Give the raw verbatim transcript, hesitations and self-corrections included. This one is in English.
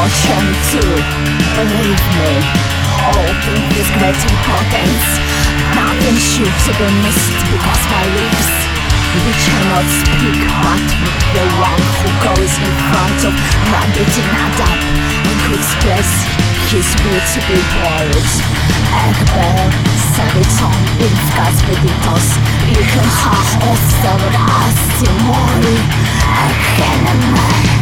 attention to. Believe me, holding this great importance, nothing should be missed because my lips, we cannot speak, but the one who goes in front of Nabitin Adab and who express his beautiful words. Ekber Saviton Ilfkas Viditos Ilken Ha Ostar Astimori Ekhenem